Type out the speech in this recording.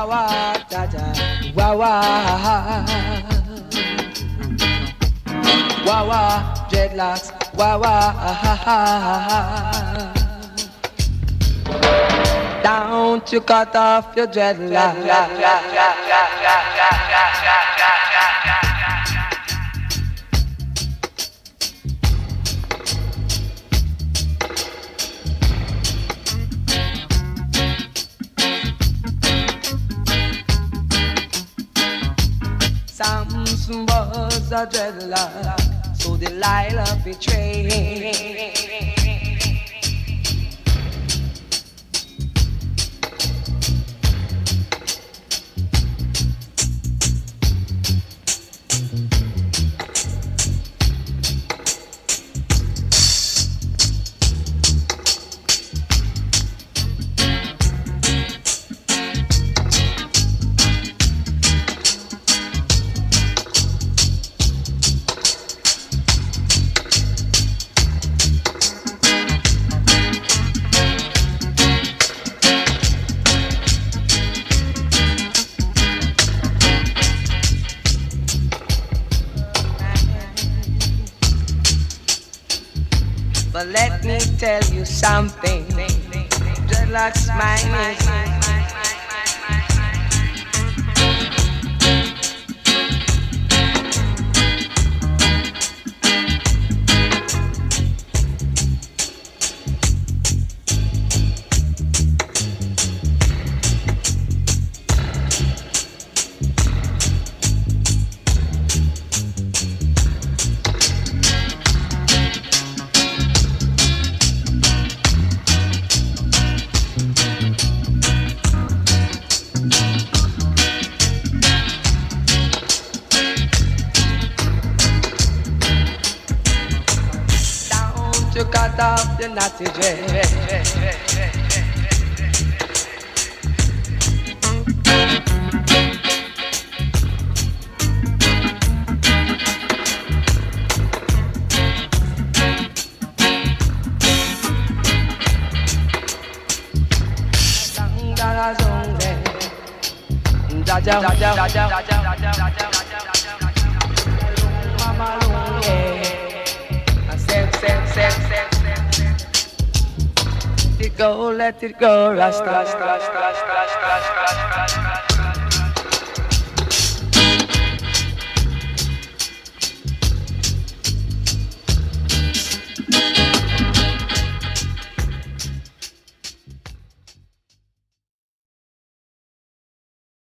wah, da da, wah wah, wah wah, dreadlocks, wah wah, don't you cut off your dreadlocks. Samson was a dreadlock, so Delilah betrayed. But let me tell you something, dreadlocks mine is. You cut off the naughty dread. Let it go, Rasta.